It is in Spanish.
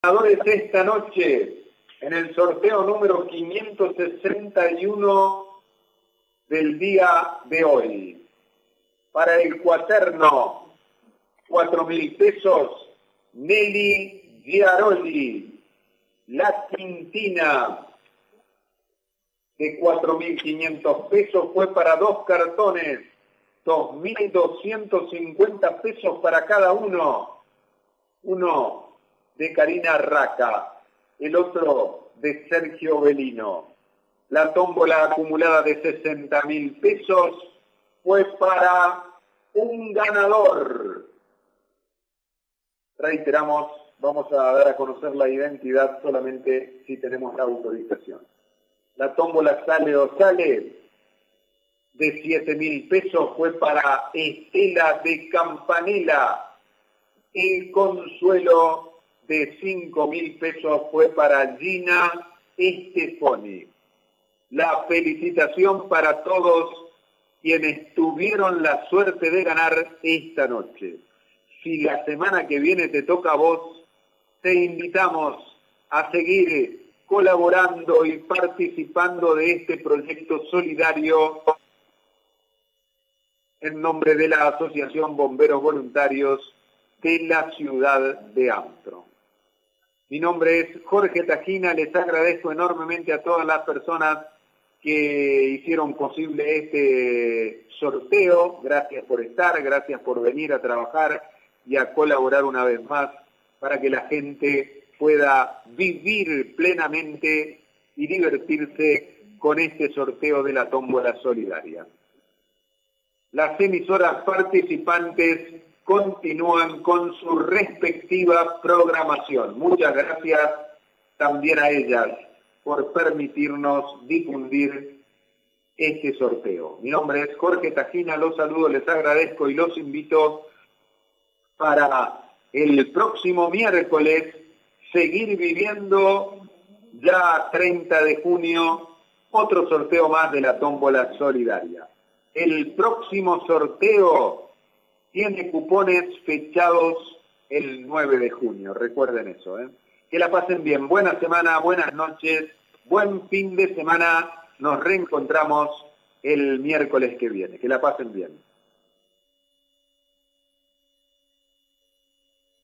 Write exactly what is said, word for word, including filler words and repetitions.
Ganadores esta noche en el sorteo número quinientos sesenta y uno del día de hoy. Para el cuaterno, cuatro mil pesos, Nelly Giaroli. La Quintina, de cuatro mil quinientos pesos, fue para dos cartones, dos mil doscientos cincuenta pesos para cada uno. Uno de Karina Raca, el otro de Sergio Belino. La tómbola acumulada de sesenta mil pesos fue para un ganador. Reiteramos, vamos a dar a conocer la identidad solamente si tenemos la autorización. La tómbola sale o sale de siete mil pesos fue para Estela de Campanella. El consuelo de cinco mil pesos fue para Gina Estefoni. La felicitación para todos quienes tuvieron la suerte de ganar esta noche. Si la semana que viene te toca a vos, te invitamos a seguir colaborando y participando de este proyecto solidario en nombre de la Asociación Bomberos Voluntarios de la ciudad de Armstrong. Mi nombre es Jorge Tajina, les agradezco enormemente a todas las personas que hicieron posible este sorteo. Gracias por estar, gracias por venir a trabajar y a colaborar una vez más para que la gente pueda vivir plenamente y divertirse con este sorteo de la tómbola solidaria. Las emisoras participantes continúan con su respectiva programación. Muchas gracias también a ellas por permitirnos difundir este sorteo. Mi nombre es Jorge Tajina, los saludo, les agradezco y los invito para el próximo miércoles seguir viviendo ya treinta de junio otro sorteo más de la tómbola solidaria. El próximo sorteo tiene cupones fechados el nueve de junio, recuerden eso, ¿eh? Que la pasen bien, buena semana, buenas noches, buen fin de semana, nos reencontramos el miércoles que viene, que la pasen bien.